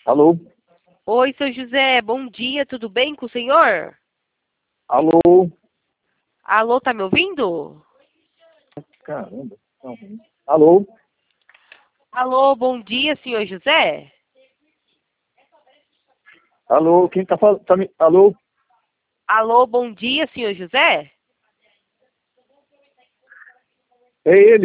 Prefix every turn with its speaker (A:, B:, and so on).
A: Alô?
B: Oi, seu José, bom dia, tudo bem com o senhor?
A: Alô?
B: Alô, tá me ouvindo?
A: Caramba. Não. Alô?
B: Alô, bom dia, senhor José?
A: Alô? Quem tá falando? Alô?
B: Alô, bom dia, senhor José?
A: É ele.